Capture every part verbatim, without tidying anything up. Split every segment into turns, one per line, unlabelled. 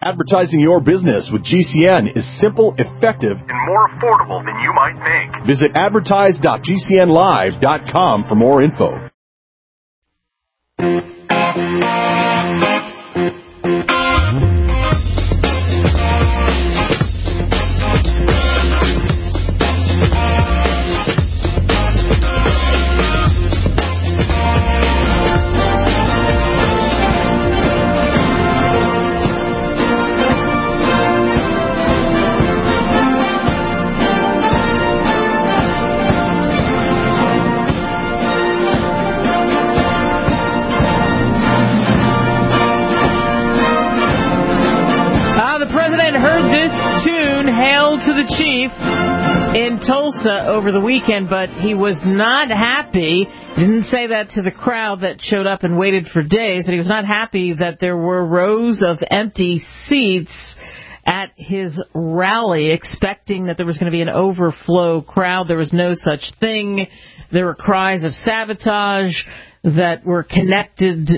Advertising your business with G C N is simple, effective, and more affordable than you might think. Visit advertise dot g c n live dot com for more info.
To the chief in Tulsa over the weekend, but he was not happy. He didn't say that to the crowd that showed up and waited for days, but he was not happy that there were rows of empty seats at his rally, expecting that there was going to be an overflow crowd. There was no such thing. There were cries of sabotage that were connected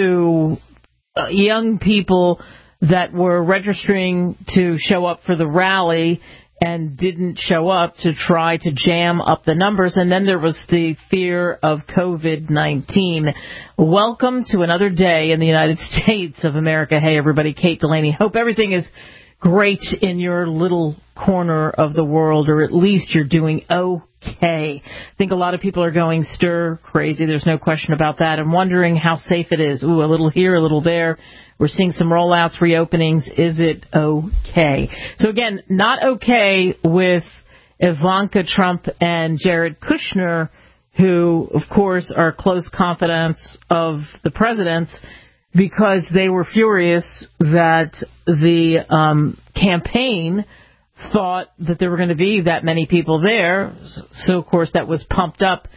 to uh, young people that were registering to show up for the rally and didn't show up to try to jam up the numbers. And then there was the fear of COVID nineteen. Welcome to another day in the United States of America. Hey, everybody, Kate Delaney. Hope everything is great in your little corner of the world, or at least you're doing okay. I think a lot of people are going stir crazy. There's no question about that. And wondering how safe it is. Ooh, a little here, a little there. We're seeing some rollouts, reopenings. Is it okay? So, again, not okay with Ivanka Trump and Jared Kushner, who, of course, are close confidants of the president's, because they were furious that the um, campaign thought that there were going to be that many people there. So, of course, that was pumped up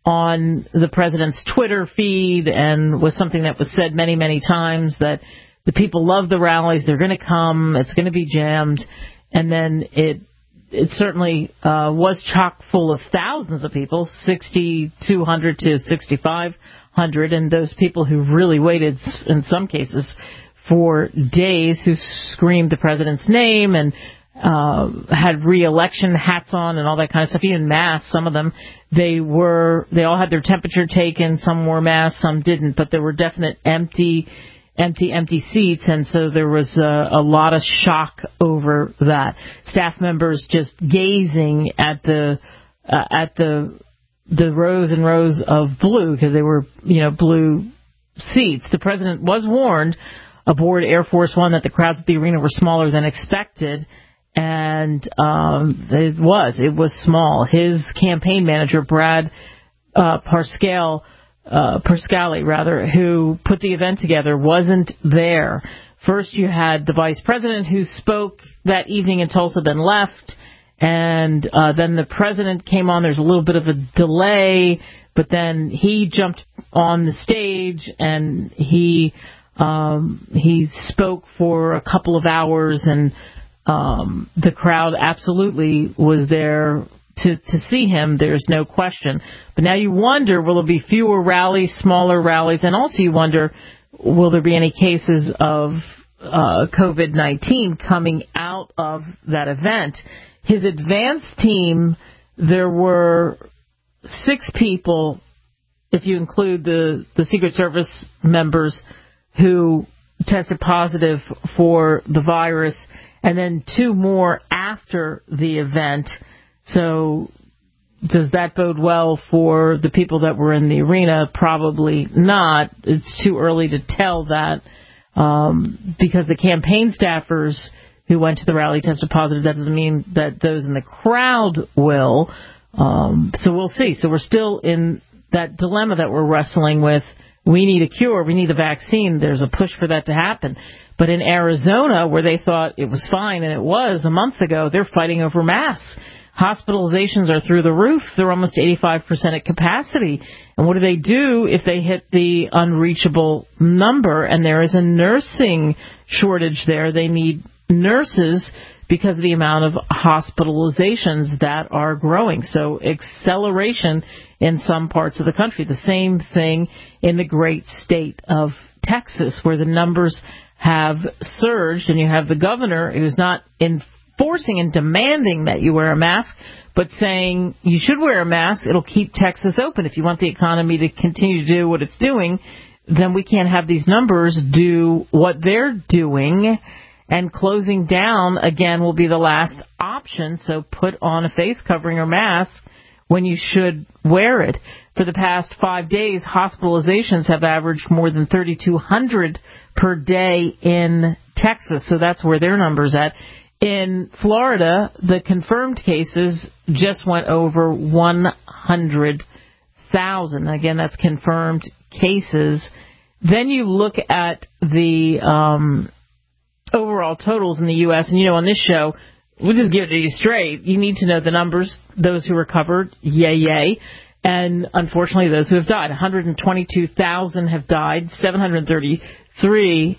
on the president's Twitter feed and was something that was said many, many times, that the people love the rallies, they're going to come, it's going to be jammed. And then it it certainly uh, was chock full of thousands of people, sixty-two hundred to sixty-five hundred, and those people who really waited, in some cases, for days, who screamed the president's name and uh, had re-election hats on and all that kind of stuff, even masks. Some of them, they were, they all had their temperature taken. Some wore masks, some didn't, but there were definite empty, empty, empty seats, and so there was a, a lot of shock over that. Staff members just gazing at the uh, at the the rows and rows of blue, because they were, you know, blue seats. The president was warned aboard Air Force One that the crowds at the arena were smaller than expected. And um, it was. It was small. His campaign manager, Brad uh, Parscale, uh, Parscale, rather, who put the event together, wasn't there. First, you had the vice president who spoke that evening in Tulsa, then left. And uh, then the president came on. There's a little bit of a delay, but then he jumped on the stage and he um, he spoke for a couple of hours, and Um, the crowd absolutely was there to, to see him. There's no question. But now you wonder, will there be fewer rallies, smaller rallies? And also you wonder, will there be any cases of uh, COVID nineteen coming out of that event? His advance team, there were six people, if you include the, the Secret Service members, who tested positive for the virus, and then two more after the event. So does that bode well for the people that were in the arena? Probably not. It's too early to tell that, um, because the campaign staffers who went to the rally tested positive. That doesn't mean that those in the crowd will. Um, so we'll see. So we're still in that dilemma that we're wrestling with. We need a cure. We need a vaccine. There's a push for that to happen. But in Arizona, where they thought it was fine, and it was a month ago, they're fighting over masks. Hospitalizations are through the roof. They're almost eighty-five percent at capacity. And what do they do if they hit the unreachable number? And there is a nursing shortage there. They need nurses because of the amount of hospitalizations that are growing. So acceleration in some parts of the country. The same thing in the great state of Texas, where the numbers have surged, and you have the governor who's not enforcing and demanding that you wear a mask, but saying you should wear a mask. It'll keep Texas open. If you want the economy to continue to do what it's doing, then we can't have these numbers do what they're doing. And closing down, again, will be the last option. So put on a face covering or mask when you should wear it. For the past five days, hospitalizations have averaged more than thirty-two hundred per day in Texas. So that's where their number's at. In Florida, the confirmed cases just went over one hundred thousand. Again, that's confirmed cases. Then you look at the um, overall totals in the U S, and, you know, on this show, we'll just give it to you straight. You need to know the numbers, those who recovered, yay, yay. And, unfortunately, those who have died. one hundred twenty-two thousand have died, seven hundred thirty-three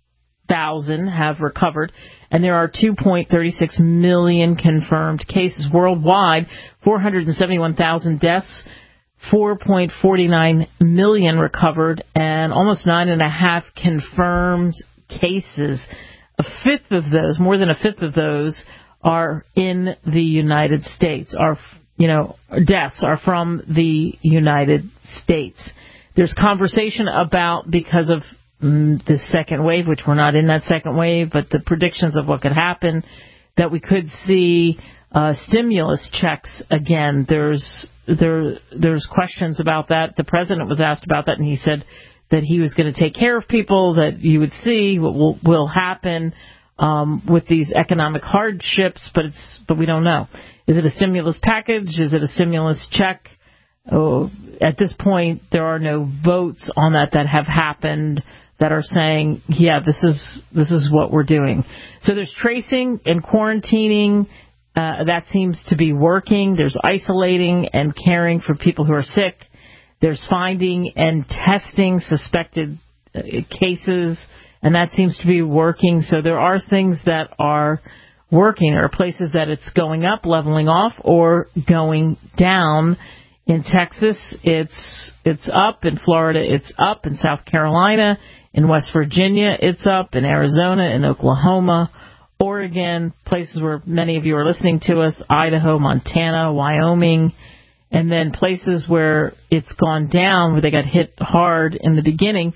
thousand have recovered, and there are two point three six million confirmed cases worldwide, four hundred seventy-one thousand deaths, four point four nine million recovered, and almost nine and a half confirmed cases. A fifth of those, more than a fifth of those, are in the United States. Are, you know, deaths are from the United States. There's conversation about, because of mm, the second wave, which we're not in that second wave, but the predictions of what could happen, that we could see uh, stimulus checks again. There's there there's questions about that. The president was asked about that, and he said that he was going to take care of people, that you would see what will, will happen um, with these economic hardships, but it's but we don't know. Is it a stimulus package? Is it a stimulus check? Oh, at this point, there are no votes on that that have happened that are saying, yeah, this is this is what we're doing. So there's tracing and quarantining. Uh, that seems to be working. There's isolating and caring for people who are sick. There's finding and testing suspected uh, cases, and that seems to be working. So there are things that are working. There are places that it's going up, leveling off, or going down. In Texas, it's it's up. In Florida, it's up. In South Carolina, in West Virginia, it's up. In Arizona, in Oklahoma, Oregon, places where many of you are listening to us, Idaho, Montana, Wyoming, and then places where it's gone down, where they got hit hard in the beginning,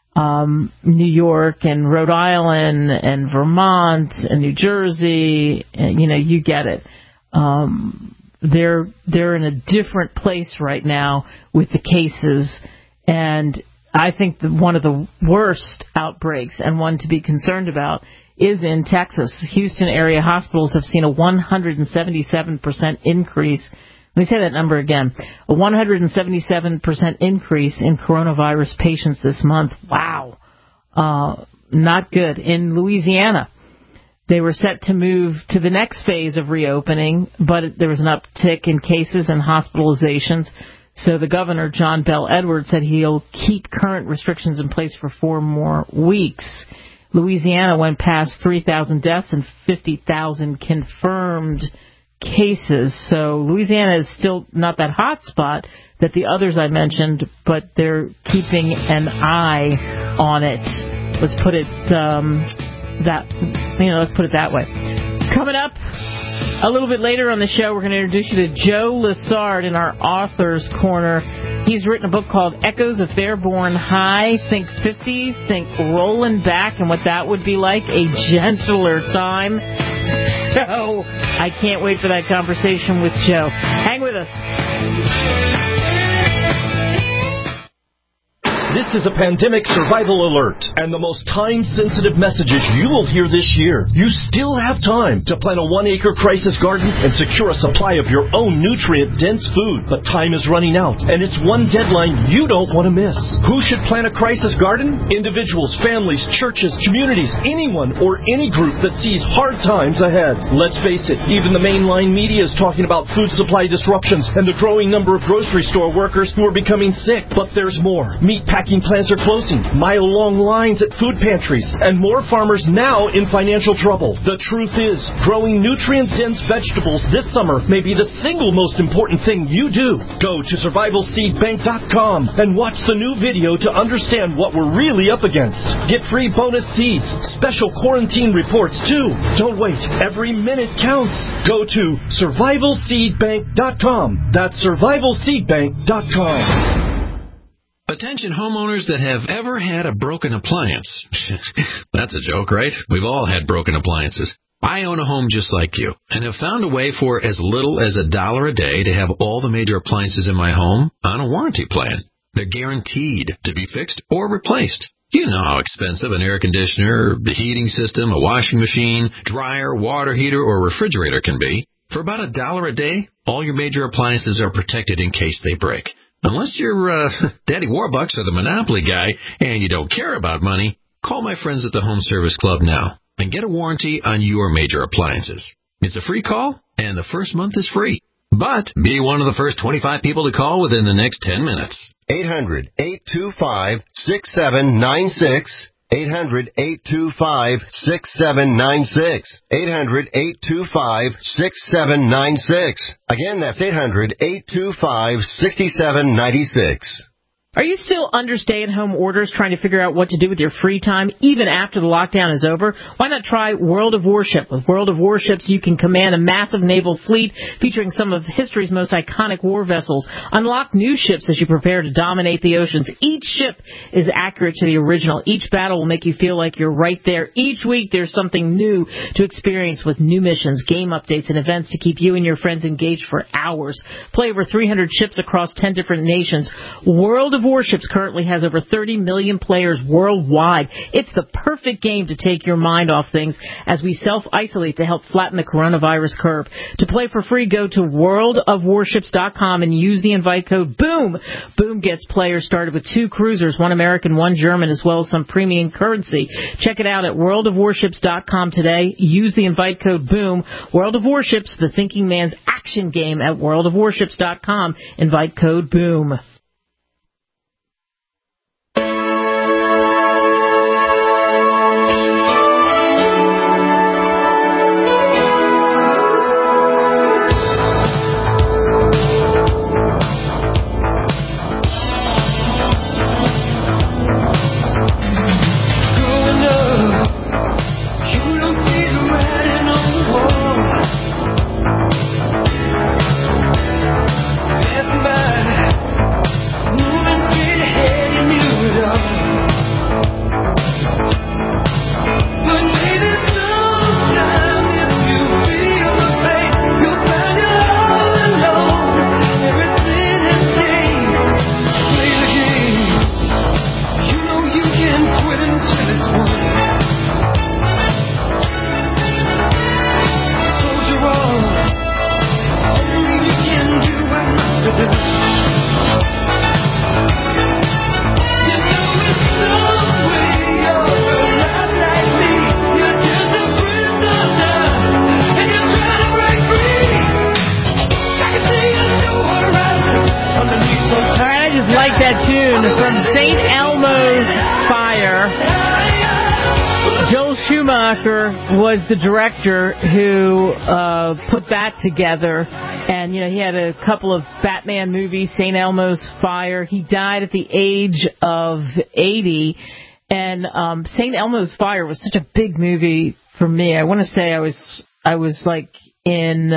um, New York and Rhode Island and Vermont and New Jersey, and, you know, you get it. Um, they're they're in a different place right now with the cases, and I think the, one of the worst outbreaks, and one to be concerned about, is in Texas. Houston area hospitals have seen a one hundred seventy-seven percent increase. Let me say that number again. A one hundred seventy-seven percent increase in coronavirus patients this month. Wow. Uh, not good. In Louisiana, they were set to move to the next phase of reopening, but there was an uptick in cases and hospitalizations. So the governor, John Bel Edwards, said he'll keep current restrictions in place for four more weeks. Louisiana went past three thousand deaths and fifty thousand confirmed cases. So Louisiana is still not that hot spot that the others I mentioned, but they're keeping an eye on it. Let's put it um, that you know. Let's put it that way. Coming up a little bit later on the show, we're going to introduce you to Joe Lessard in our Author's Corner. He's written a book called Echoes of Fairborn High. Think fifties, think rolling back and what that would be like, a gentler time. So I can't wait for that conversation with Joe. Hang with us.
This is a pandemic survival alert and the most time-sensitive messages you will hear this year. You still have time to plant a one-acre crisis garden and secure a supply of your own nutrient-dense food. But time is running out, and it's one deadline you don't want to miss. Who should plant a crisis garden? Individuals, families, churches, communities, anyone or any group that sees hard times ahead. Let's face it, even the mainline media is talking about food supply disruptions and the growing number of grocery store workers who are becoming sick. But there's more. Meatpacking packing plants are closing, mile-long lines at food pantries, and more farmers now in financial trouble. The truth is, growing nutrient-dense vegetables this summer may be the single most important thing you do. Go to survival seed bank dot com and watch the new video to understand what we're really up against. Get free bonus seeds, special quarantine reports, too. Don't wait. Every minute counts. Go to survival seed bank dot com. That's survival seed bank dot com.
Attention homeowners that have ever had a broken appliance. That's a joke, right? We've all had broken appliances. I own a home just like you and have found a way for as little as a dollar a day to have all the major appliances in my home on a warranty plan. They're guaranteed to be fixed or replaced. You know how expensive an air conditioner, the heating system, a washing machine, dryer, water heater, or refrigerator can be. For about a dollar a day, all your major appliances are protected in case they break. Unless you're uh, Daddy Warbucks or the Monopoly guy and you don't care about money, call my friends at the Home Service Club now and get a warranty on your major appliances. It's a free call, and the first month is free. But be one of the first twenty-five people to call within the next ten minutes.
eight hundred, eight two five, six seven nine six. eight hundred, eight two five, six seven nine six. eight hundred, eight two five, six seven nine six. Again, that's eight hundred, eight two five, six seven nine six.
Are you still under stay-at-home orders trying to figure out what to do with your free time, even after the lockdown is over? Why not try World of Warship? With World of Warships, you can command a massive naval fleet featuring some of history's most iconic war vessels. Unlock new ships as you prepare to dominate the oceans. Each ship is accurate to the original. Each battle will make you feel like you're right there. Each week, there's something new to experience with new missions, game updates, and events to keep you and your friends engaged for hours. Play over three hundred ships across ten different nations. World of Warships currently has over thirty million players worldwide. It's the perfect game to take your mind off things as we self-isolate to help flatten the coronavirus curve. To play for free, go to world of warships dot com and use the invite code BOOM. BOOM gets players started with two cruisers, one American, one German, as well as some premium currency. Check it out at world of warships dot com today. Use the invite code BOOM. World of Warships, the thinking man's action game at world of warships dot com. Invite code BOOM. Was the director who uh, put that together, and you know he had a couple of Batman movies, Saint Elmo's Fire. He died at the age of eighty, and um, Saint Elmo's Fire was such a big movie for me. I want to say I was I was like in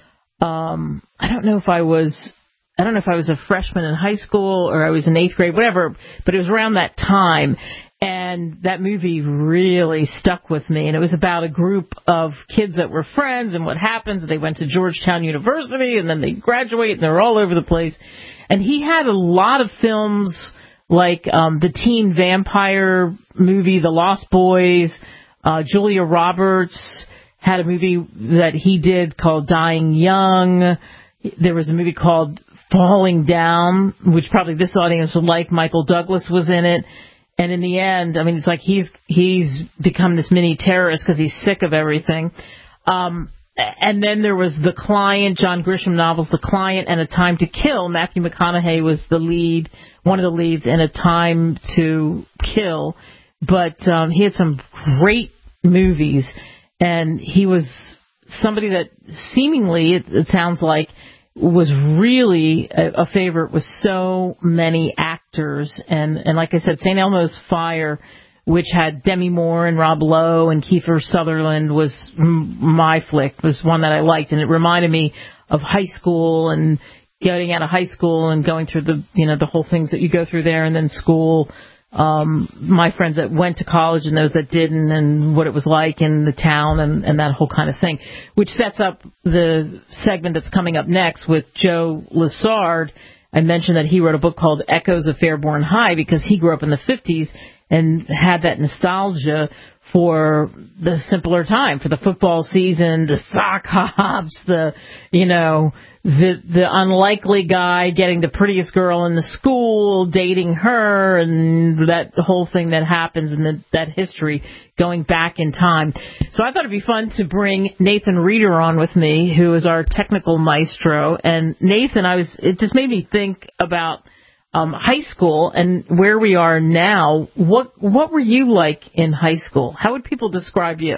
um, I don't know if I was I don't know if I was a freshman in high school or I was in eighth grade, whatever, but it was around that time. And that movie really stuck with me. And it was about a group of kids that were friends and what happens. They went to Georgetown University and then they graduate and they're all over the place. And he had a lot of films like um, the teen vampire movie, The Lost Boys. Uh, Julia Roberts had a movie that he did called Dying Young. There was a movie called Falling Down, which probably this audience would like. Michael Douglas was in it. And in the end, I mean, it's like he's he's become this mini terrorist because he's sick of everything. Um, and then there was The Client, John Grisham novels, The Client, and A Time to Kill. Matthew McConaughey was the lead, one of the leads in A Time to Kill. But um, he had some great movies, and he was somebody that seemingly, it, it sounds like, was really a, a favorite with so many actors. And, and like I said, Saint Elmo's Fire, which had Demi Moore and Rob Lowe and Kiefer Sutherland, was m- my flick, was one that I liked. And it reminded me of high school and getting out of high school and going through the, you know, the whole things that you go through there, and then school. Um, my friends that went to college and those that didn't, and what it was like in the town, and, and that whole kind of thing, which sets up the segment that's coming up next with Joe Lessard. I mentioned that he wrote a book called Echoes of Fairborn High because he grew up in the fifties and had that nostalgia for the simpler time, for the football season, the sock hops, the, you know, the the unlikely guy getting the prettiest girl in the school, dating her, and that whole thing that happens in the, that history going back in time. So I thought it'd be fun to bring Nathan Reeder on with me, who is our technical maestro. And Nathan, I was it just made me think about um, high school and where we are now. What what were you like in high school? How would people describe you?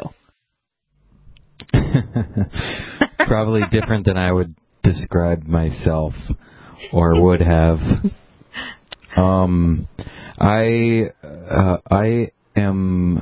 Probably different than I would describe myself or would have. Um, I uh, I am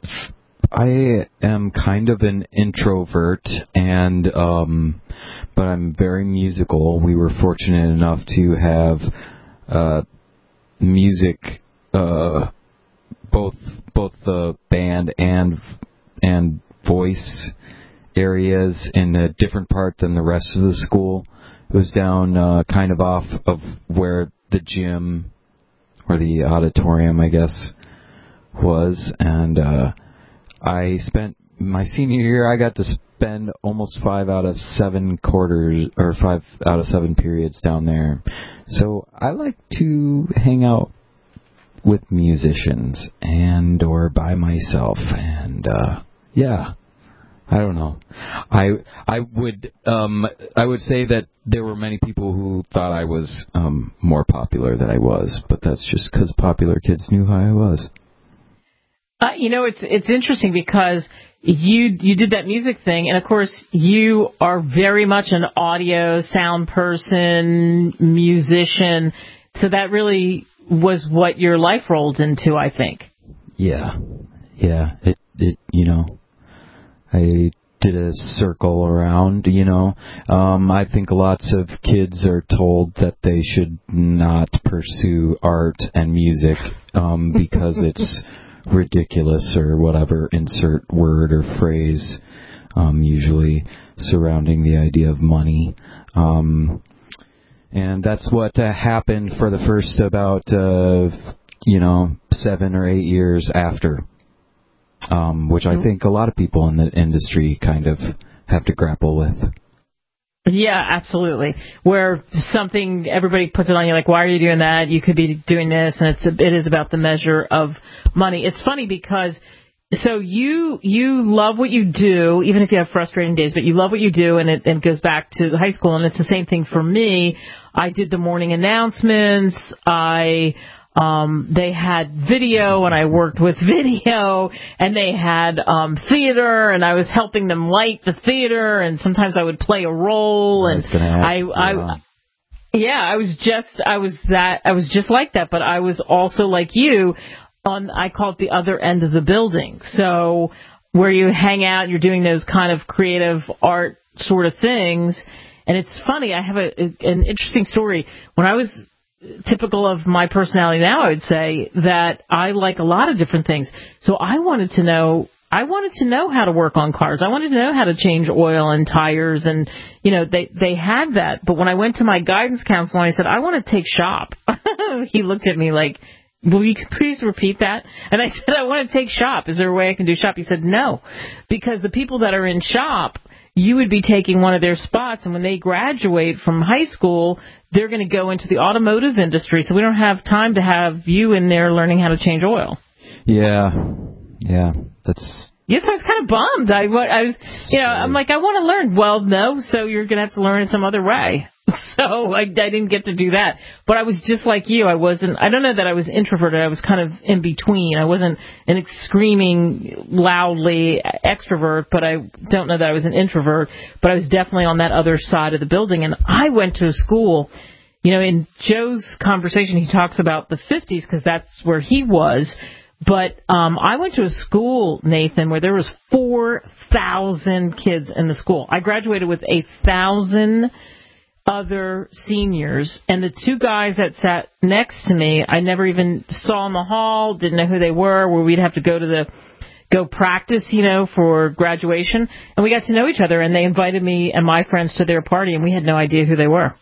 I am kind of an introvert, and um, but I'm very musical. We were fortunate enough to have uh, music, uh, both both the band and and voice areas in a different part than the rest of the school. It was down uh, kind of off of where the gym or the auditorium, I guess, was. And uh, I spent my senior year, I got to spend almost five out of seven quarters or five out of seven periods down there. So I like to hang out with musicians and or by myself. And uh, yeah. I don't know. I I would um I would say that there were many people who thought I was um more popular than I was, but that's just because popular kids knew who I was.
Uh, you know, it's it's interesting because you you did that music thing, and of course you are very much an audio sound person, musician. So that really was what your life rolled into, I think.
Yeah, yeah. It it you know. I did a circle around, you know. Um, I think lots of kids are told that they should not pursue art and music um, because it's ridiculous or whatever, insert word or phrase, um, usually surrounding the idea of money. Um, and that's what uh, happened for the first about, uh, you know, seven or eight years after. Um, which I think a lot of people in the industry kind of have to grapple with.
Yeah, absolutely. Where something, everybody puts it on you like, why are you doing that? You could be doing this, and it's it is about the measure of money. It's funny because, so you you love what you do, even if you have frustrating days, but you love what you do, and it, it goes back to high school, and it's the same thing for me. I did the morning announcements. I... Um, they had video, and I worked with video, and they had um, theater, and I was helping them light the theater, and sometimes I would play a role, and I, I, I, yeah, I was just, I was that, I was just like that, but I was also like you on, I call it the other end of the building. So where you hang out, you're doing those kind of creative art sort of things, and it's funny. I have a, an interesting story. When I was typical of my personality now, I would say that I like a lot of different things. So I wanted to know, I wanted to know how to work on cars. I wanted to know how to change oil and tires, and, you know, they, they had that. But when I went to my guidance counselor and I said, I want to take shop, he looked at me like, will you please repeat that? And I said, I want to take shop. Is there a way I can do shop? He said, no, because the people that are in shop, you would be taking one of their spots, and when they graduate from high school, they're going to go into the automotive industry, so we don't have time to have you in there learning how to change oil.
Yeah, yeah, that's
Yes, I was kind of bummed. I, I was, you know, I'm like, I want to learn. Well, no, so you're going to have to learn in some other way. So I, I didn't get to do that. But I was just like you. I wasn't, I don't know that I was introverted. I was kind of in between. I wasn't an screaming, loudly extrovert, but I don't know that I was an introvert. But I was definitely on that other side of the building. And I went to a school, you know, in Joe's conversation, he talks about the fifties because that's where he was. But um, I went to a school, Nathan, where there was four thousand kids in the school. I graduated with a thousand other seniors, and the two guys that sat next to me, I never even saw in the hall, didn't know who they were, where we'd have to go to the go practice, you know, for graduation. And we got to know each other, and they invited me and my friends to their party, and we had no idea who they were.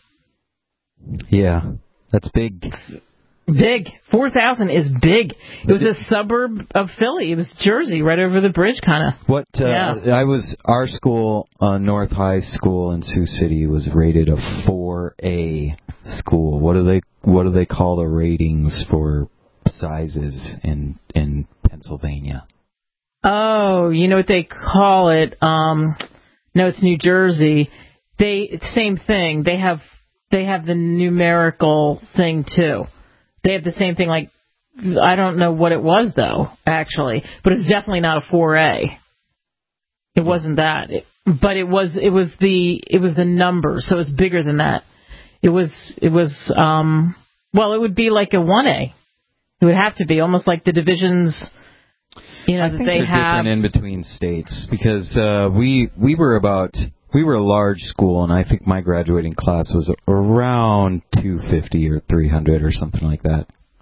Yeah, that's big.
Big. four thousand is big. It was a suburb of Philly. It was Jersey, right over the bridge, kind of.
What, uh,
yeah.
I was, our school, uh, North High School in Sioux City was rated a four A school. What do they, what do they call the ratings for sizes in, in Pennsylvania?
Oh, you know what they call it? Um, no, it's New Jersey. They, same thing. They have, they have the numerical thing too. They have the same thing, like, I don't know what it was, though, actually. But it's definitely not a four A. It wasn't that. It, but it was it was the it was the number, so it was bigger than that. It was, it was um well, it would be like a one A. It would have to be, almost like the divisions, you know,
I
that
think
they
they're
have.
different in between states, because uh, we we were about... We were a large school, and I think my graduating class was around two fifty or three hundred or something like that.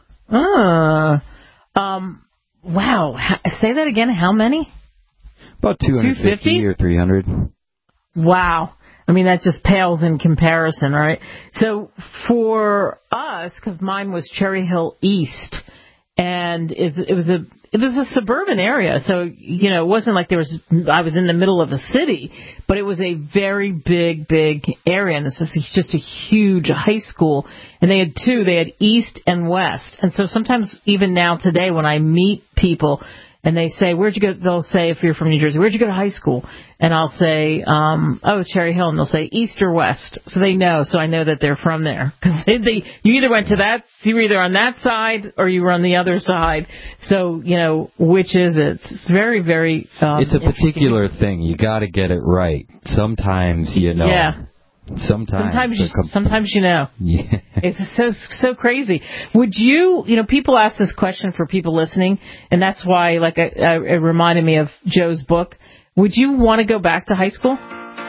Uh, um, wow. Say that again. How many?
About two hundred fifty or three hundred.
Wow. I mean, that just pales in comparison, right? So for us, because mine was Cherry Hill East, and it, it was a it was a suburban area, so you know it wasn't like there was I was in the middle of a city, but it was a very big, big area, and this was just a huge high school. And they had two, they had East and West, and so sometimes even now today when I meet people and they say, "Where'd you go?" They'll say, if you're from New Jersey, "Where'd you go to high school?" And I'll say, um, "Oh, Cherry Hill," and they'll say East or West, so they know. So I know that they're from there because they, they you either went to that, you were either on that side or you were on the other side. So you know which is it? It's very, very. Um,
it's a particular thing. You got to get it right. Sometimes you know.
Yeah.
Sometimes.
Sometimes you,
com-
sometimes you know.
Yeah.
It's so so crazy. Would you, you know, people ask this question for people listening, and that's why, like, I, I, it reminded me of Joe's book. Would you want to go back to high school?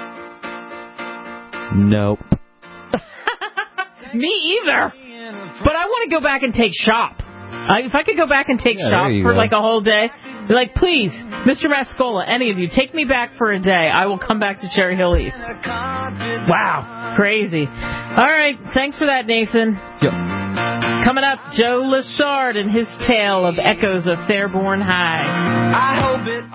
Nope.
Me either. But I want to go back and take shop. I, if I could go back and take
yeah,
shop for
go.
like a whole day, be like, please, Mister Mascola, any of you, take me back for a day. I will come back to Cherry Hill East. Wow, crazy. All right, thanks for that, Nathan.
Yep.
Coming up, Joe Lessard and his tale of echoes of Fairborn High. I hope it.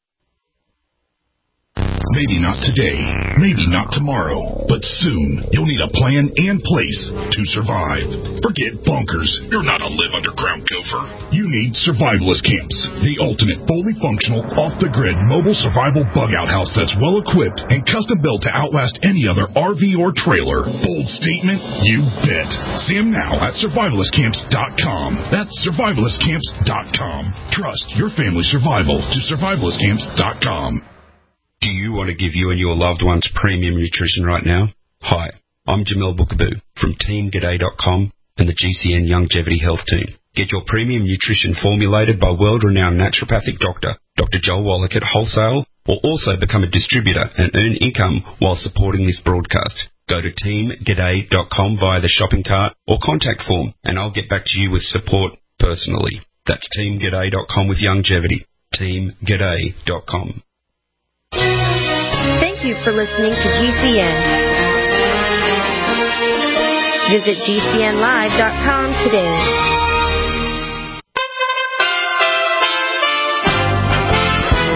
Maybe not today, maybe not tomorrow, but soon you'll need a plan and place to survive. Forget bunkers. You're not a live underground gopher. You need survivalist camps, the ultimate fully functional, off-the-grid mobile survival bug-out house that's well-equipped and custom-built to outlast any other R V or trailer. Bold statement? You bet. See them now at survivalist camps dot com. That's survivalist camps dot com. Trust your family's survival to survivalist camps dot com.
Do you want to give you and your loved ones premium nutrition right now? Hi, I'm Jamel Bookaboo from team g'day dot com and the G C N Longevity Health Team. Get your premium nutrition formulated by world-renowned naturopathic doctor, Doctor Joel Wallach at wholesale, or also become a distributor and earn income while supporting this broadcast. Go to team g'day dot com via the shopping cart or contact form, and I'll get back to you with support personally. That's team g'day dot com with longevity. team g'day dot com.
Thank you for listening to G C N. Visit G C N live dot com today.
U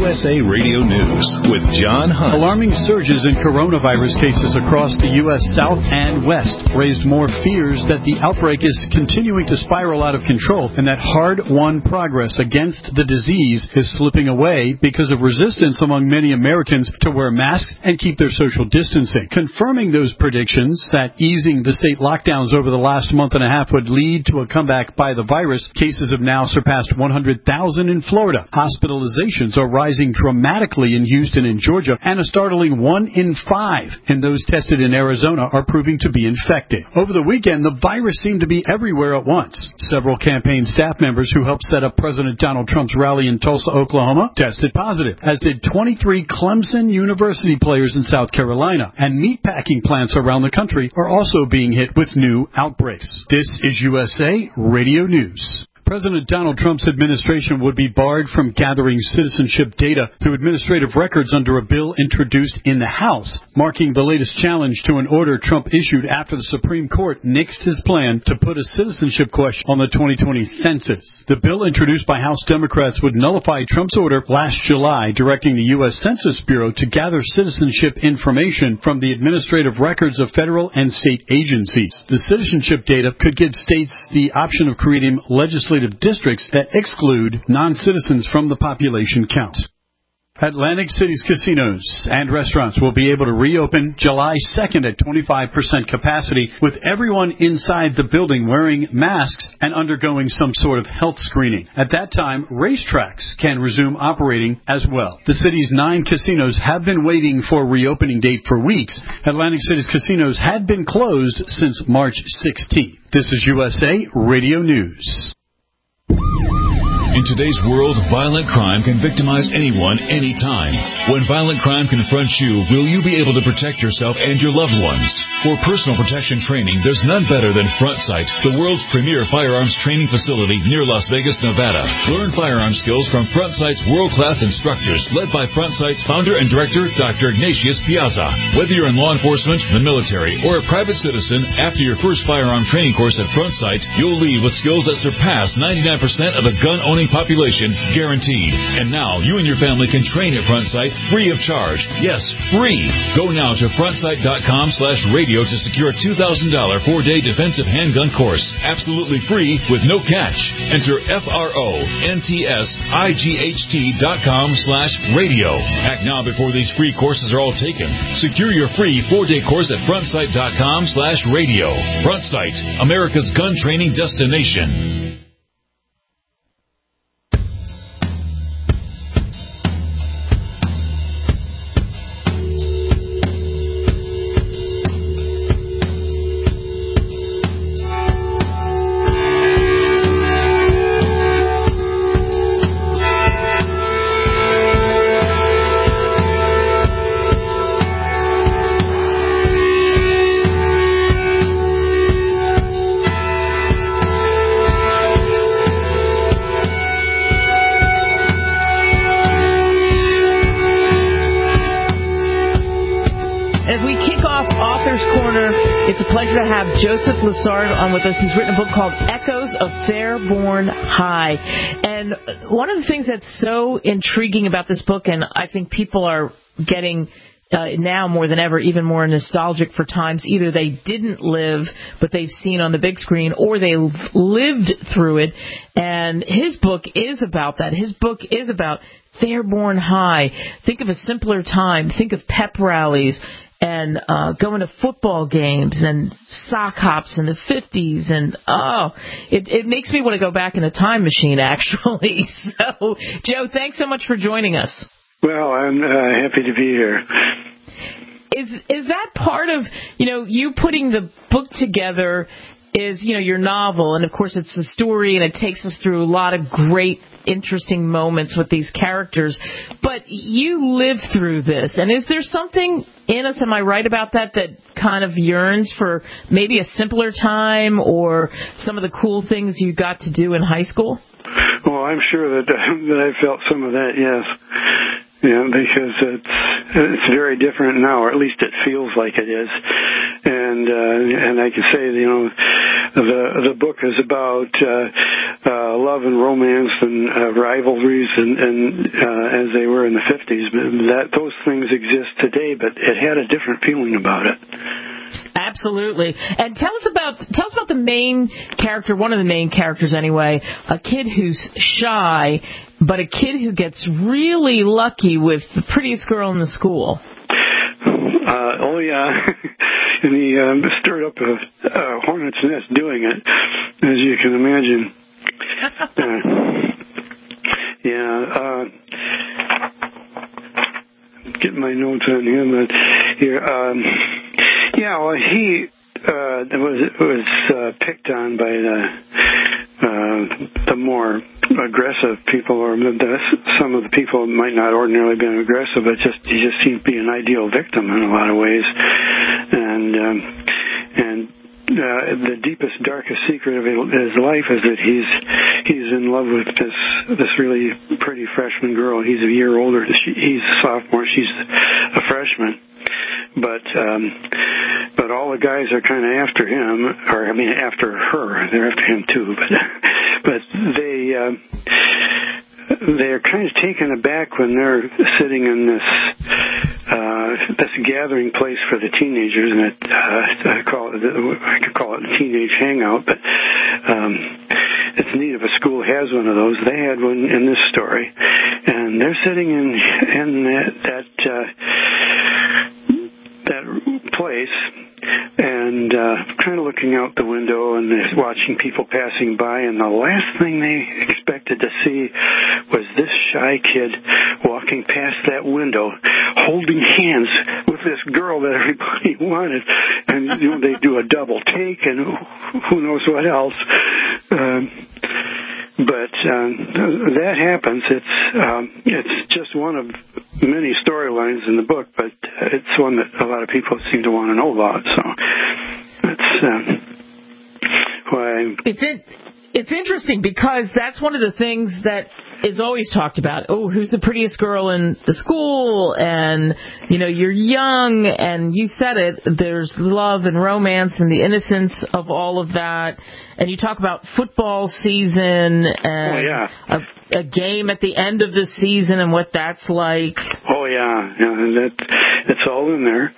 S A Radio News with John Hunt.
Alarming surges in coronavirus cases across the U S South and West raised more fears that the outbreak is continuing to spiral out of control and that hard-won progress against the disease is slipping away because of resistance among many Americans to wear masks and keep their social distancing. Confirming those predictions that easing the state lockdowns over the last month and a half would lead to a comeback by the virus, cases have now surpassed one hundred thousand in Florida. Hospitalizations are rising dramatically in Houston and Georgia, and a startling one in five in those tested in Arizona are proving to be infected. Over the weekend, the virus seemed to be everywhere at once. Several campaign staff members who helped set up President Donald Trump's rally in Tulsa, Oklahoma, tested positive, as did twenty-three Clemson University players in South Carolina. And meatpacking plants around the country are also being hit with new outbreaks. This is U S A Radio News. President Donald Trump's administration would be barred from gathering citizenship data through administrative records under a bill introduced in the House, marking the latest challenge to an order Trump issued after the Supreme Court nixed his plan to put a citizenship question on the twenty twenty census. The bill introduced by House Democrats would nullify Trump's order last July directing the U S Census Bureau to gather citizenship information from the administrative records of federal and state agencies. The citizenship data could give states the option of creating legislative districts that exclude non-citizens from the population count. Atlantic City's casinos and restaurants will be able to reopen July second at twenty-five percent capacity, with everyone inside the building wearing masks and undergoing some sort of health screening. At that time, racetracks can resume operating as well. The city's nine casinos have been waiting for a reopening date for weeks. Atlantic City's casinos had been closed since March sixteenth. This is U S A Radio News.
In today's world, violent crime can victimize anyone, anytime. When violent crime confronts you, will you be able to protect yourself and your loved ones? For personal protection training, there's none better than Front Sight, the world's premier firearms training facility near Las Vegas, Nevada. Learn firearm skills from Front Sight's world-class instructors, led by Front Sight's founder and director, Doctor Ignatius Piazza. Whether you're in law enforcement, the military, or a private citizen, after your first firearm training course at Front Sight, you'll leave with skills that surpass ninety-nine percent of the gun-owning population, guaranteed. And now you and your family can train at Front Sight free of charge. Yes, free. Go now to frontsight.com slash radio to secure a two thousand dollars four-day defensive handgun course. Absolutely free with no catch. Enter F-R-O-N-T-S-I-G-H-T dot com slash radio. Act now before these free courses are all taken. Secure your free four-day course at frontsight.com slash radio. Front Sight, America's gun training destination.
Joseph Lessard on with us. He's written a book called Echoes of Fairborn High. And one of the things that's so intriguing about this book, and I think people are getting uh, now more than ever even more nostalgic for times either they didn't live but they've seen on the big screen, or they lived through it. And his book is about that. His book is about Fairborn High. Think of a simpler time. Think of pep rallies and uh, going to football games and sock hops in the fifties. And, oh, it, it makes me want to go back in a time machine, actually. So, Joe, thanks so much for joining us.
Well, I'm uh, happy to be here.
Is is that part of, you know, you putting the book together is, you know, your novel, and of course it's a story, and it takes us through a lot of great, interesting moments with these characters, but you lived through this, and is there something in us, am I right about that, that kind of yearns for maybe a simpler time or some of the cool things you got to do in high school?
Well, I'm sure that, that I felt some of that, yes. Yeah, because it's it's very different now, or at least it feels like it is. And uh, and I can say, you know, the the book is about uh, uh, love and romance and uh, rivalries, and, and uh, as they were in the fifties. That those things exist today, but it had a different feeling about it.
Absolutely. And tell us about tell us about the main character, one of the main characters anyway, a kid who's shy, but a kid who gets really lucky with the prettiest girl in the school.
Uh, oh, yeah. And he um, stirred up a, a hornet's nest doing it, as you can imagine. uh, yeah. Uh, getting my notes on him uh, here. Um, yeah, well, he uh, was was uh, picked on by the uh, the more aggressive people, or the, some of the people might not ordinarily be aggressive, but just he just seemed to be an ideal victim in a lot of ways, and um, and uh, the deepest, darkest secret of his life is that he's he's in love with this this really pretty freshman girl. He's a year older. She, he's a sophomore. She's a freshman. But um, but all the guys are kind of after him, or I mean after her. They're after him too. But but they uh, they're kind of taken aback when they're sitting in this uh, this gathering place for the teenagers, and it, uh, I call it I could call it a teenage hangout. But um, it's neat if a school has one of those. They had one in this story, and they're sitting in in that. that uh, that place and uh, kind of looking out the window and watching people passing by, and the last thing they expected to see was this shy kid walking past that window holding hands with this girl that everybody wanted, and you know, they do a double take and who knows what else. Um, But um, that happens. It's um, it's just one of many storylines in the book, but it's one that a lot of people seem to want to know about. So that's um, why.
It's in, it's interesting because that's one of the things that is always talked about. Oh, who's the prettiest girl in the school? And, you know, you're young, and you said it, there's love and romance and the innocence of all of that. And you talk about football season and
oh, yeah.
a, a game at the end of the season and what that's like.
Oh, yeah. yeah that, it's all in there.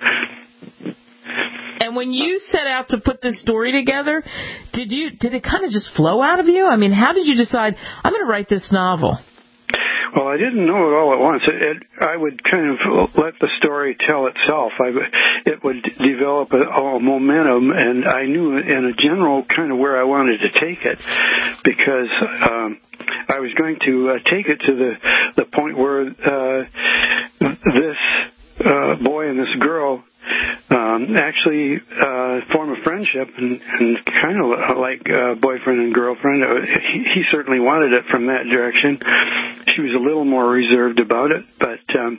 And when you set out to put this story together, did you did it kind of just flow out of you? I mean, how did you decide, I'm going to write this novel?
Well, I didn't know it all at once. It, it, I would kind of let the story tell itself. I, it would develop a, a momentum, and I knew in a general kind of where I wanted to take it, because um, I was going to uh, take it to the, the point where uh, this uh, boy and this girl Um, actually uh, form a friendship and, and kind of like uh, boyfriend and girlfriend. He, he certainly wanted it from that direction. She was a little more reserved about it, but um,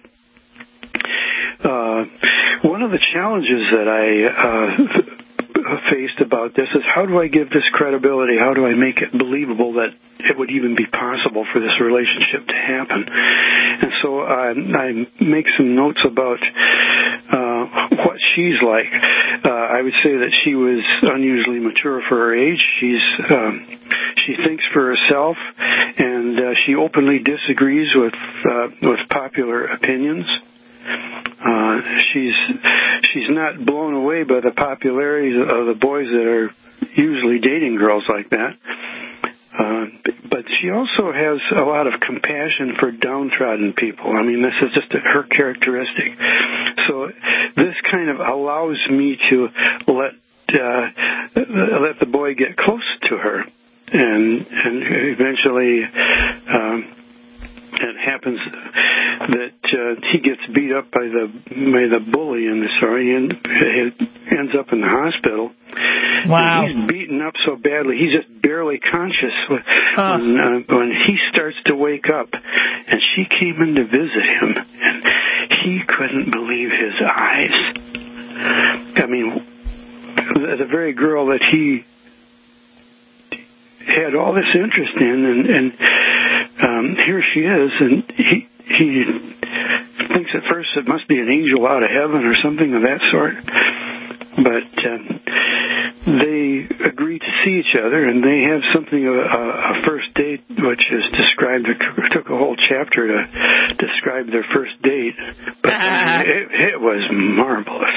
uh, one of the challenges that I uh, faced about this is, how do I give this credibility? How do I make it believable that it would even be possible for this relationship to happen? And so uh, I make some notes about uh, what she's like. Uh, I would say that she was unusually mature for her age. She's um, she thinks for herself, and uh, she openly disagrees with uh, with popular opinions. Uh, she's she's not blown away by the popularity of the boys that are usually dating girls like that. Uh, but she also has a lot of compassion for downtrodden people. I mean, this is just a, her characteristic. So this kind of allows me to let uh, let the boy get close to her, and and eventually. Um, It happens that uh, he gets beat up by the by the bully in the story, and it ends up in the hospital.
Wow!
And he's beaten up so badly, he's just barely conscious when uh. when, uh, when he starts to wake up. And she came in to visit him, and he couldn't believe his eyes. I mean, the, the very girl that he had all this interest in, and, and um, here she is, and he he at first it must be an angel out of heaven or something of that sort. But uh, they agree to see each other, and they have something of a, a first date, which is described. It took a whole chapter to describe their first date, but uh, it, it was marvelous.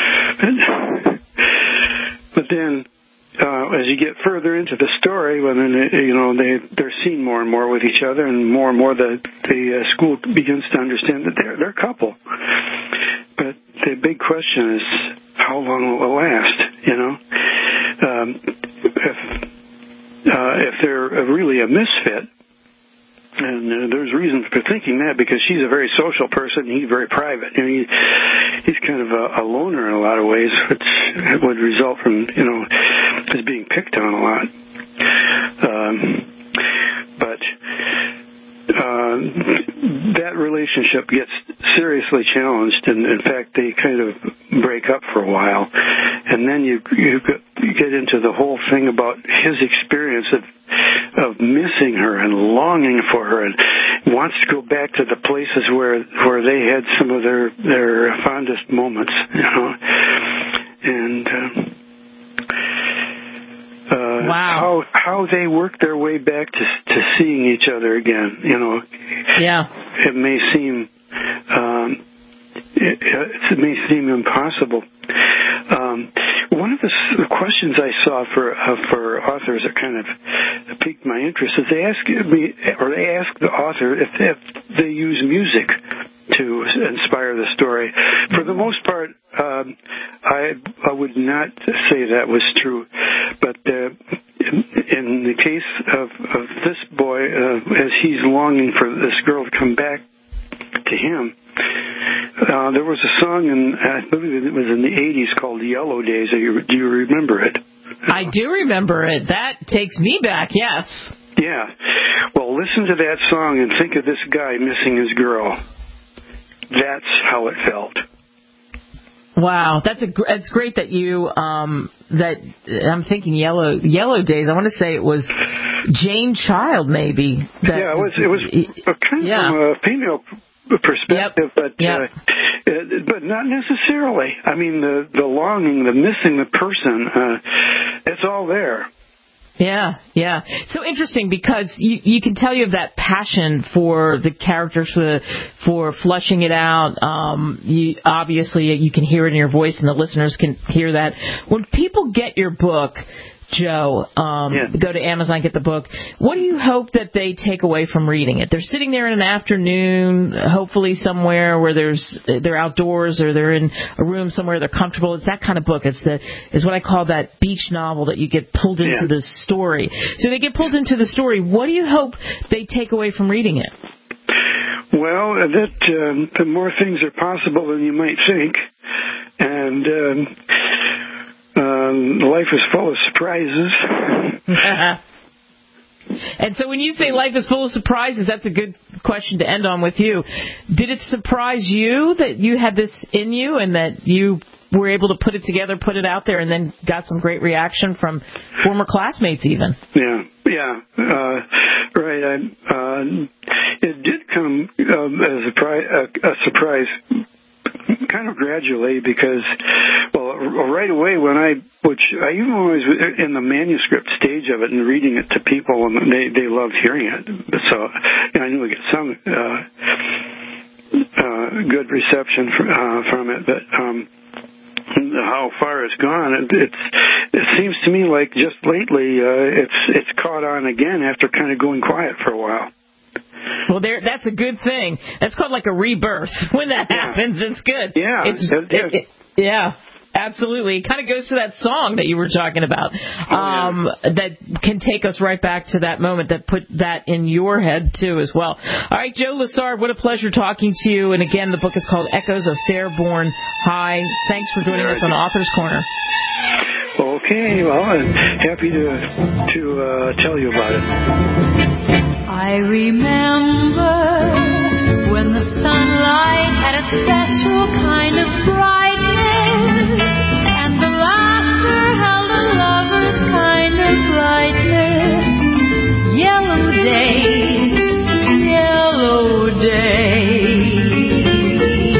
But then, uh, as you get further into the story, well, then you know they they're seen more and more with each other, and more and more the the uh, school begins to understand that they're they're a couple. But the big question is, how long will it last? You know, um, if uh, if they're really a misfit, and uh, there's reason for thinking that, because she's a very social person, he's very private, and he he's kind of a, a loner in a lot of ways, which would result from you know his being picked on a lot. Um, but. Uh, that relationship gets seriously challenged, and in fact, they kind of break up for a while. And then you you get into the whole thing about his experience of of missing her and longing for her, and wants to go back to the places where where they had some of their their fondest moments, you know, and. Uh, Uh,
wow.
How how they work their way back to to seeing each other again, you know.
Yeah.
It may seem um, it, it may seem impossible. Um, one of the questions I saw for uh, for authors that kind of piqued my interest is they ask me, or they ask the author if, if they use music to inspire the story. For the most part, um, I I would not say that was true, but uh, in, in the case of, of this boy, uh, as he's longing for this girl to come back to him, uh, there was a song, in, I believe it was in the eighties, called Yellow Days. Do you, do you remember it?
I do remember it. That takes me back, yes.
Yeah. Well, listen to that song and think of this guy missing his girl. That's how it felt.
Wow, that's a it's great that you um that I'm thinking Yellow Yellow Days. I want to say it was Jane Child, maybe. That
yeah, it was it was a kind
yeah.
of a female perspective, yep. but
yep.
Uh, but not necessarily. I mean, the the longing, the missing the person, uh, it's all there.
Yeah, yeah. So interesting, because you, you can tell you have that passion for the characters, for the, for fleshing it out. Um, you, obviously, you can hear it in your voice, and the listeners can hear that. When people get your book, Joe, um,
yeah.
go to Amazon, get the book. What do you hope that they take away from reading it? They're sitting there in an afternoon, hopefully somewhere where there's they're outdoors, or they're in a room somewhere they're comfortable. It's that kind of book. It's the is what I call that beach novel that you get pulled into
yeah.
the story. So they get pulled into the story. What do you hope they take away from reading it?
Well, that um, the more things are possible than you might think, and. Um, Um, life is full of surprises.
And so when you say life is full of surprises, that's a good question to end on with you. Did it surprise you that you had this in you, and that you were able to put it together, put it out there, and then got some great reaction from former classmates even?
Yeah, yeah, uh, right. I, uh, it did come um, as a, pri- a, a surprise, kind of gradually, because, well, right away when I, which I even was in the manuscript stage of it and reading it to people, and they, they loved hearing it. So I knew I'd get some uh, uh, good reception from, uh, from it, but um, how far it's gone, it, it's, it seems to me like just lately uh, it's it's caught on again after kind of going quiet for a while.
Well, there, that's a good thing. That's called like a rebirth. When that
yeah.
happens, it's good.
Yeah.
It's,
it, it,
it, yeah, absolutely. It kind of goes to that song that you were talking about,
oh,
um,
yeah.
that can take us right back to that moment, that put that in your head, too, as well. All right, Joe Lessard, what a pleasure talking to you. And, again, the book is called Echoes of Fairborn High. Thanks for joining us on Author's Corner.
Okay, well, I'm happy to, to uh, tell you about it.
I remember when the sunlight had a special kind of brightness, and the laughter held a lover's kind of brightness. Yellow days, yellow days.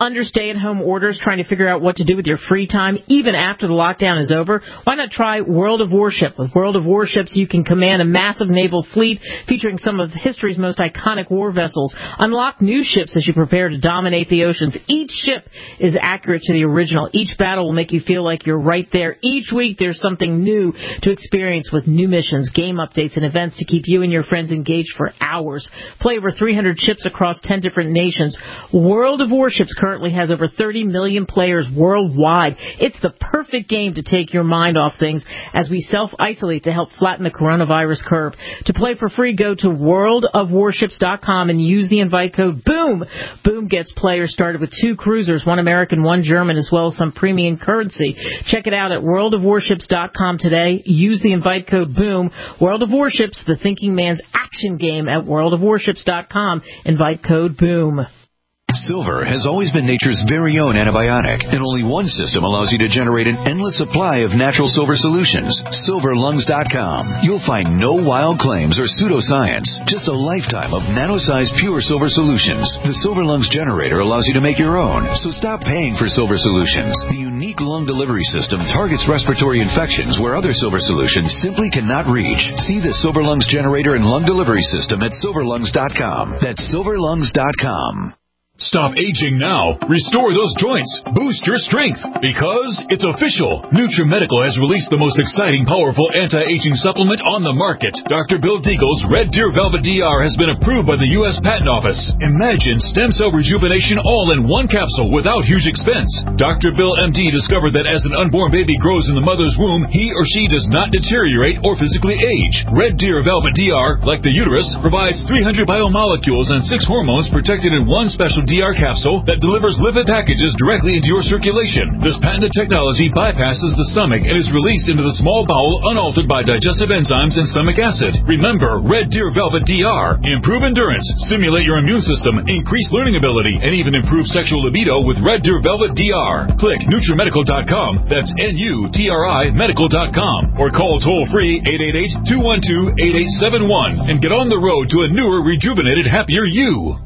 under stay-at-home orders trying to figure out what to do with your free time, even after the lockdown is over? Why not try World of Warship? With World of Warships, you can command a massive naval fleet featuring some of history's most iconic war vessels. Unlock new ships as you prepare to dominate the oceans. Each ship is accurate to the original. Each battle will make you feel like you're right there. Each week, there's something new to experience with new missions, game updates, and events to keep you and your friends engaged for hours. Play over three hundred ships across ten different nations. World of Warships currently has over thirty million players worldwide. It's the perfect game to take your mind off things as we self-isolate to help flatten the coronavirus curve. To play for free, go to world of warships dot com and use the invite code BOOM. BOOM gets players started with two cruisers, one American, one German, as well as some premium currency. Check it out at world of warships dot com today. Use the invite code BOOM. World of Warships, the thinking man's action game at world of warships dot com. Invite code BOOM.
Silver has always been nature's very own antibiotic, and only one system allows you to generate an endless supply of natural silver solutions. silver lungs dot com. You'll find no wild claims or pseudoscience, just a lifetime of nano-sized pure silver solutions. The Silver Lungs generator allows you to make your own, so stop paying for silver solutions. The unique lung delivery system targets respiratory infections where other silver solutions simply cannot reach. See the Silver Lungs generator and lung delivery system at silver lungs dot com. That's silver lungs dot com. Stop aging now. Restore those joints. Boost your strength. Because it's official. NutriMedical has released the most exciting, powerful anti-aging supplement on the market. Doctor Bill Deagle's Red Deer Velvet D R has been approved by the U S Patent Office. Imagine stem cell rejuvenation all in one capsule without huge expense. Doctor Bill M D discovered that as an unborn baby grows in the mother's womb, he or she does not deteriorate or physically age. Red Deer Velvet D R, like the uterus, provides three hundred biomolecules and six hormones protected in one special D R capsule that delivers lipid packages directly into your circulation. This patented technology bypasses the stomach and is released into the small bowel unaltered by digestive enzymes and stomach acid. Remember, Red Deer Velvet D R. Improve endurance, stimulate your immune system, increase learning ability, and even improve sexual libido with Red Deer Velvet D R. Click NutriMedical dot com. That's N U T R I medical dot com. Or call toll-free eight eight eight, two one two, eight eight seven one and get on the road to a newer, rejuvenated, happier you.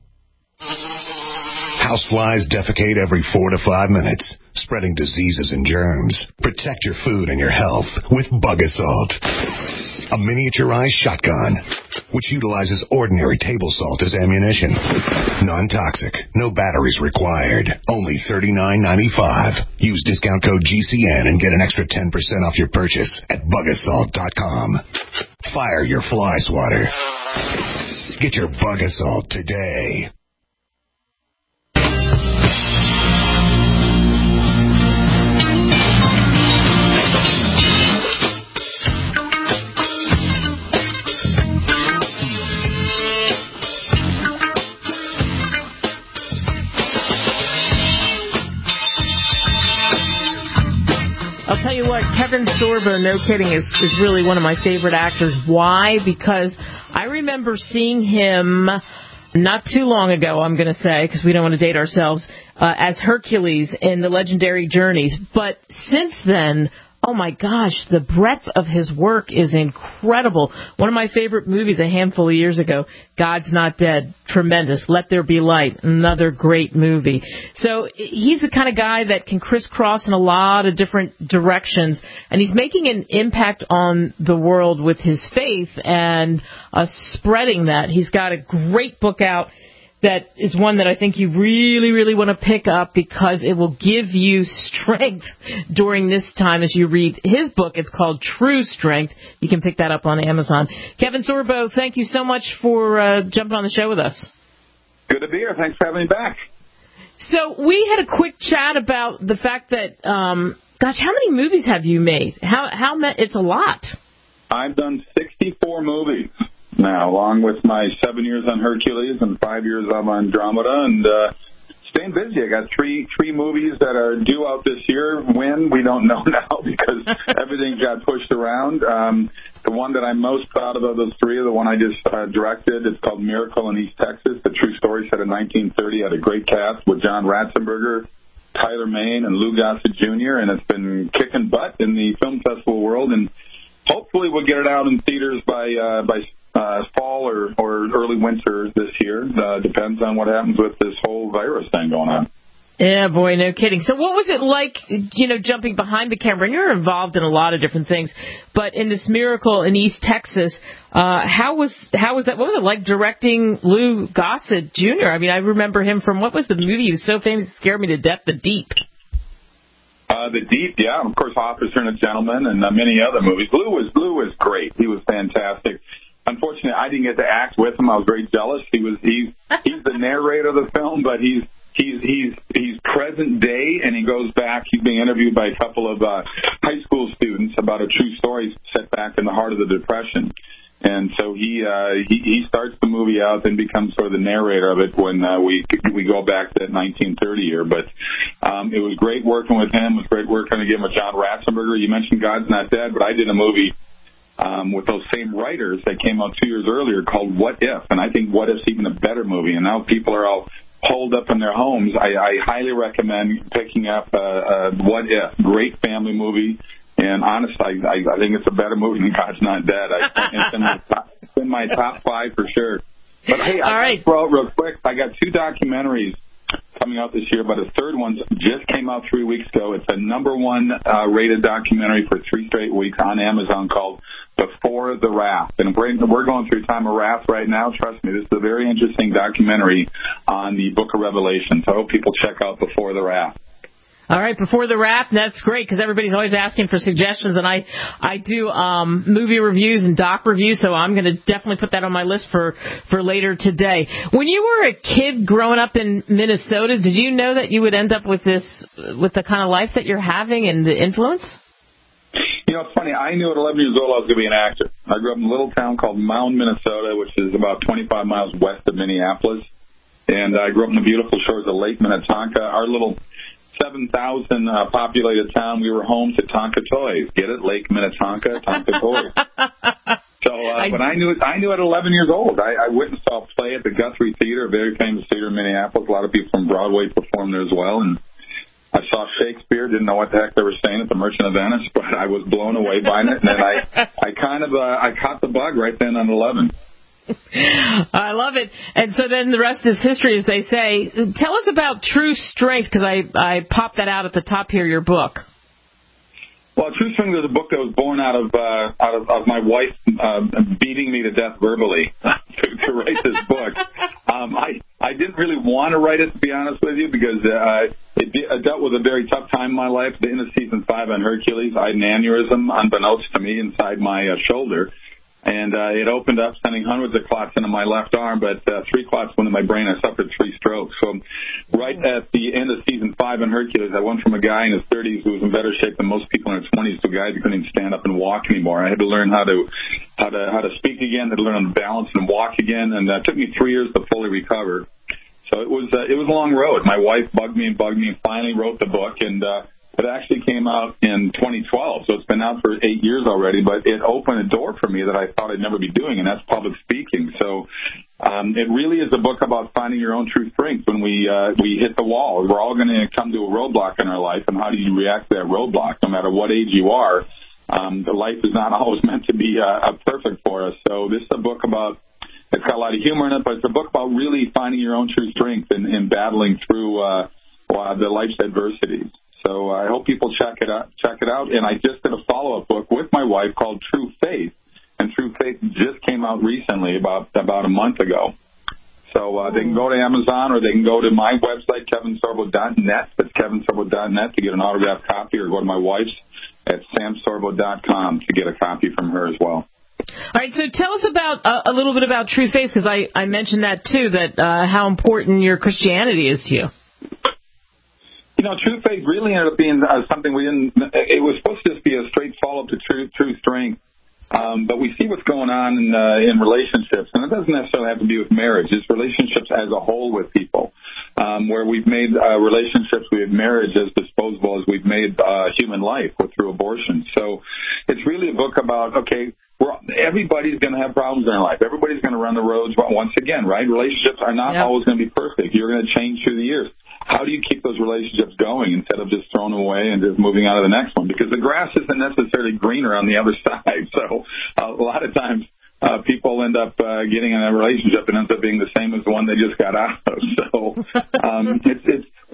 Houseflies defecate every four to five minutes, spreading diseases and germs. Protect your food and your health with Bug Assault, a miniaturized shotgun which utilizes ordinary table salt as ammunition. Non-toxic, no batteries required. Only thirty-nine ninety-five. Use discount code G C N and get an extra ten percent off your purchase at bug assault dot com. Fire your fly swatter. Get your Bug Assault today.
I'll tell you what, Kevin Sorbo, no kidding, is, is really one of my favorite actors. Why? Because I remember seeing him not too long ago, I'm going to say, because we don't want to date ourselves, uh, as Hercules in The Legendary Journeys. But since then, oh my gosh, the breadth of his work is incredible. One of my favorite movies a handful of years ago, God's Not Dead, tremendous. Let There Be Light, another great movie. So he's the kind of guy that can crisscross in a lot of different directions, and he's making an impact on the world with his faith and uh, spreading that. He's got a great book out that is one that I think you really, really want to pick up because it will give you strength during this time as you read his book. It's called True Strength. You can pick that up on Amazon. Kevin Sorbo, thank you so much for uh, jumping on the show with us.
Good to be here. Thanks for having me back.
So we had a quick chat about the fact that, um, gosh, how many movies have you made? How how ma- It's a lot.
I've done sixty-four movies now, along with my seven years on Hercules and five years on Andromeda, and uh, staying busy. I got three three movies that are due out this year. When? We don't know now because everything got pushed around. Um, the one that I'm most proud of of those three, the one I just uh, directed, it's called Miracle in East Texas. The true story set in nineteen thirty. Had a great cast with John Ratzenberger, Tyler Mane, and Lou Gossett Junior, and it's been kicking butt in the film festival world, and hopefully we'll get it out in theaters by uh, by Uh, fall or, or early winter this year. Uh, depends on what happens with this whole virus thing going on.
Yeah, boy, no kidding. So what was it like, you know, jumping behind the camera? And you're involved in a lot of different things, but in this Miracle in East Texas, uh, how was how was that? What was it like directing Lou Gossett Junior? I mean, I remember him from, what was the movie? He was so famous, it scared me to death, The Deep.
Uh, the Deep, yeah, of course, Officer and a Gentleman, and uh, many other movies. Lou was Lou was great. He was fantastic. Unfortunately, I didn't get to act with him. I was very jealous. He was he's he's the narrator of the film, but he's he's he's he's present day, and he goes back. He's being interviewed by a couple of uh, high school students about a true story set back in the heart of the Depression. And so he uh, he, he starts the movie out, then becomes sort of the narrator of it when uh, we we go back to that nineteen thirty year. But um, it was great working with him. It was great working again with John Ratzenberger. You mentioned God's Not Dead, but I did a movie um, with those same writers that came out two years earlier called What If, and I think What If's even a better movie. And now people are all holed up in their homes. I, I highly recommend picking up uh, uh, What If. Great family movie. And honestly, I, I, I think it's a better movie than God's Not Dead. I, it's, in my top, it's in my top five for sure. But hey,
All
I
right.
throw out real quick. I got two documentaries coming out this year, but a third one just came out three weeks ago. It's a number one uh, rated documentary for three straight weeks on Amazon called Before the Wrath. And we're, we're going through a time of wrath right now. Trust me, this is a very interesting documentary on the Book of Revelation. So I hope people check out Before the Wrath.
All right, Before the Wrath, that's great because everybody's always asking for suggestions, and I I do um, movie reviews and doc reviews, so I'm going to definitely put that on my list for, for later today. When you were a kid growing up in Minnesota, did you know that you would end up with this, with the kind of life that you're having and the influence?
You know, it's funny. I knew at eleven years old I was going to be an actor. I grew up in a little town called Mound, Minnesota, which is about twenty-five miles west of Minneapolis, and I grew up in the beautiful shores of Lake Minnetonka. Our little seven thousand uh, populated town, we were home to Tonka Toys. Get it? Lake Minnetonka, Tonka Toys. So, uh, I, but I knew it, I knew at eleven years old. I, I went and saw a play at the Guthrie Theater, a very famous theater in Minneapolis. A lot of people from Broadway performed there as well. And I saw Shakespeare, didn't know what the heck they were saying at the Merchant of Venice, but I was blown away by it. And then I, I kind of, uh, I caught the bug right then on eleven.
I love it. And so then the rest is history, as they say. Tell us about True Strength, because I, I popped that out at the top here, your book.
Well, True Strength is a book that was born out of uh, out of, of my wife uh, beating me to death verbally to, to write this book. Um, I I didn't really want to write it, to be honest with you, because uh, it, it dealt with a very tough time in my life. At the end of season five on Hercules, I had an aneurysm, unbeknownst to me, inside my uh, shoulder. And uh, it opened up, sending hundreds of clots into my left arm, but uh, three clots went into my brain. I suffered three strokes. So right at the end of season five on Hercules, I went from a guy in his thirties who was in better shape than most people in their twenties to a guy who couldn't even stand up and walk anymore. I had to learn how to how to how to speak again, had to learn how to balance and walk again, and uh, it took me three years to fully recover. So it was uh, it was a long road. My wife bugged me and bugged me and finally wrote the book, and uh, it actually came out in twenty twelve, so it's been out for eight years already, but it opened a door for me that I thought I'd never be doing, and that's public speaking. So um, it really is a book about finding your own true strength when we uh, we hit the wall. We're all going to come to a roadblock in our life, and how do you react to that roadblock, no matter what age you are? Um, the life is not always meant to be uh, perfect for us. So this is a book about, it's got a lot of humor in it, but it's a book about really finding your own true strength and, and battling through uh, uh, the life's adversities. So I hope people check it out. Check it out. And I just did a follow-up book with my wife called True Faith, and True Faith just came out recently, about about a month ago. So uh, they can go to Amazon, or they can go to my website, kevin sorbo dot net. That's kevin sorbo dot net to get an autographed copy, or go to my wife's at sam sorbo dot com to get a copy from her as well.
All right, so tell us about uh, a little bit about True Faith, because I, I mentioned that too, that uh, how important your Christianity is to you.
You know, True Faith really ended up being uh, something we didn't, it was supposed to just be a straight follow-up to True, true Strength. Um, but we see what's going on in, uh, in relationships, and it doesn't necessarily have to be with marriage. It's relationships as a whole with people, um, where we've made uh, relationships, we have marriage as disposable as we've made uh, human life with, through abortion. So it's really a book about, okay, we're, everybody's going to have problems in their life. Everybody's going to run the roads once again, right? Relationships are not yep. always going to be perfect. You're going to change through the years. How do you keep those relationships going instead of just throwing them away and just moving on to the next one? Because the grass isn't necessarily greener on the other side. So uh, a lot of times uh, people end up uh, getting in a relationship and ends up being the same as the one they just got out of. So um, it's, it's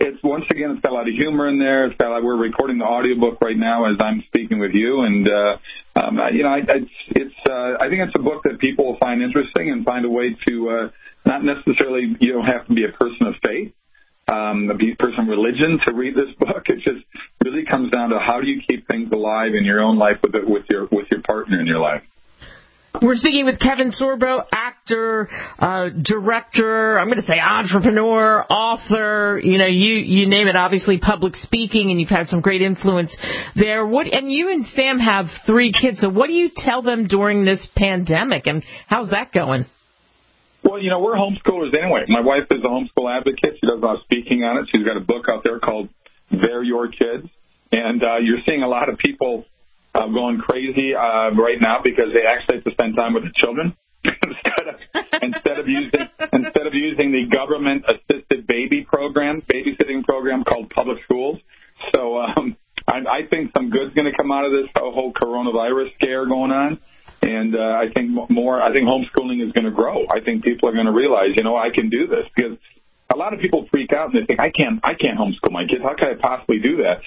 it's once again, it's got a lot of humor in there. It's got a lot, we're recording the audiobook right now as I'm speaking with you, and uh, um, you know, I, it's it's uh, I think it's a book that people will find interesting and find a way to uh, not necessarily you don't have to be a person of faith, um, be a person of religion to read this book. It just really comes down to how do you keep things alive in your own life with it, with your with your partner in your life.
We're speaking with Kevin Sorbo, actor, uh, director, I'm going to say entrepreneur, author, you know, you, you name it, obviously public speaking, and you've had some great influence there. What, and you and Sam have three kids, so what do you tell them during this pandemic, and how's that going?
Well, you know, we're homeschoolers anyway. My wife is a homeschool advocate. She does a lot of speaking on it. She's got a book out there called They're Your Kids, and uh, you're seeing a lot of people Uh, going crazy uh, right now because they actually have to spend time with the children instead of instead of using instead of using the government assisted baby program, babysitting program called public schools. So um, I, I think some good's going to come out of this whole coronavirus scare going on, and uh, I think more. I think homeschooling is going to grow. I think people are going to realize, you know, I can do this because a lot of people freak out and they think I can't I can't homeschool my kids. How can I possibly do that?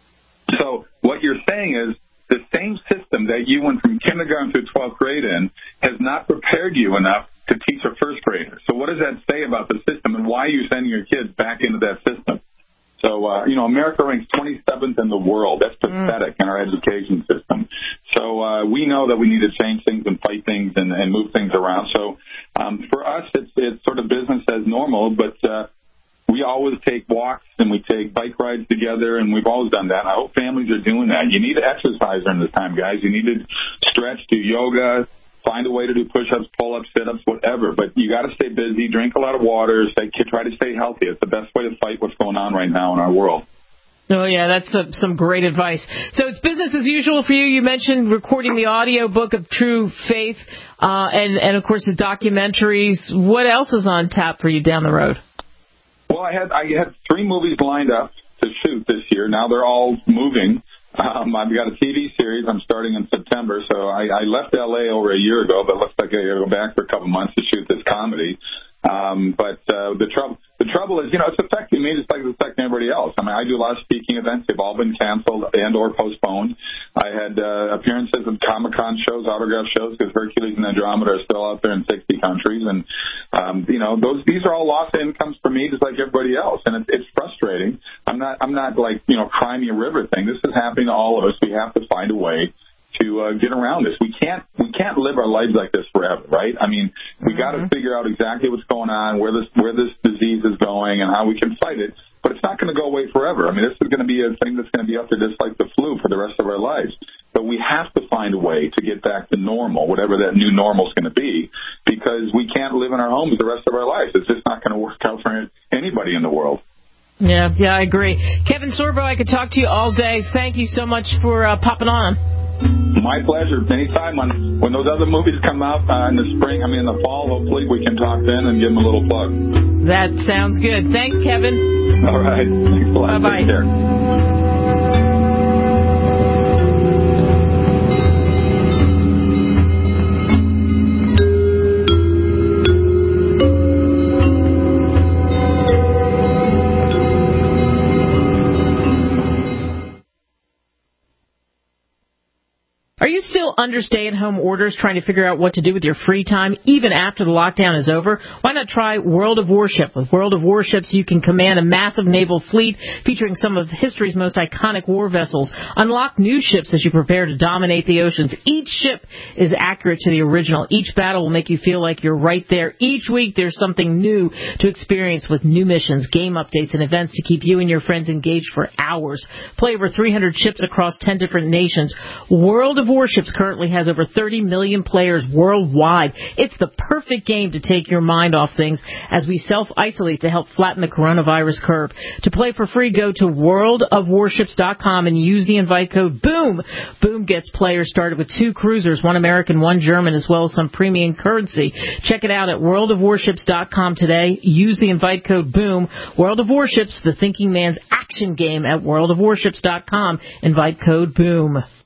So what you're saying is, the same system that you went from kindergarten to twelfth grade in has not prepared you enough to teach a first grader. So what does that say about the system, and why are you sending your kids back into that system? So, uh, you know, America ranks twenty-seventh in the world. That's pathetic mm. in our education system. So uh, we know that we need to change things and fight things and, and move things around. So um, for us, it's, it's sort of business as normal, but uh, we always take walks and we take bike rides together, and we've always done that. I hope families are doing that. You need to exercise during this time, guys. You need to stretch, do yoga, find a way to do push-ups, pull-ups, sit-ups, whatever. But you got to stay busy, drink a lot of water, stay, try to stay healthy. It's the best way to fight what's going on right now in our world.
Oh, yeah, that's uh, some great advice. So it's business as usual for you. You mentioned recording the audio book of True Faith uh, and, and, of course, the documentaries. What else is on tap for you down the road?
Well, I had I had three movies lined up to shoot this year. Now they're all moving. Um, I've got a T V series I'm starting in September. So I, I left L A over a year ago, but it looks like I got to go back for a couple months to shoot this comedy. Um, but uh, the trouble the trouble is, you know, it's affecting me just like it's affecting everybody else. I mean, I do a lot of speaking events. They've all been canceled and or postponed. I had uh, appearances of Comic-Con shows, autograph shows, because Hercules and Andromeda are still out there in sixty countries. And, um, you know, those these are all lost incomes for me just like everybody else. And it, it's frustrating. I'm not, I'm not like, you know, cry me a river thing. This is happening to all of us. We have to find a way to uh, get around this. We can't we can't live our lives like this forever, right? I mean, we mm-hmm. got to figure out exactly what's going on, where this where this disease is going, and how we can fight it. But it's not going to go away forever. I mean, this is going to be a thing that's going to be up there just like the flu for the rest of our lives. But we have to find a way to get back to normal, whatever that new normal is going to be, because we can't live in our homes the rest of our lives. It's just not going to work out for anybody in the world.
Yeah, yeah, I agree. Kevin Sorbo, I could talk to you all day. Thank you so much for uh, popping on.
My pleasure. Anytime when, when those other movies come out uh, in the spring, I mean in the fall, hopefully we can talk then and give them a little plug.
That sounds good. Thanks, Kevin.
All right. Thanks a lot.
Bye-bye.
Take care.
Are you still under stay-at-home orders trying to figure out what to do with your free time even after the lockdown is over? Why not try World of Warship? With World of Warships, you can command a massive naval fleet featuring some of history's most iconic war vessels. Unlock new ships as you prepare to dominate the oceans. Each ship is accurate to the original. Each battle will make you feel like you're right there. Each week there's something new to experience with new missions, game updates, and events to keep you and your friends engaged for hours. Play over three hundred ships across ten different nations. World of Warships currently has over thirty million players worldwide. It's the perfect game to take your mind off things as we self-isolate to help flatten the coronavirus curve. To play for free, go to world of warships dot com and use the invite code BOOM. BOOM gets players started with two cruisers, one American, one German, as well as some premium currency. Check it out at world of warships dot com today. Use the invite code BOOM. World of Warships, the thinking man's action game at world of warships dot com. Invite code BOOM.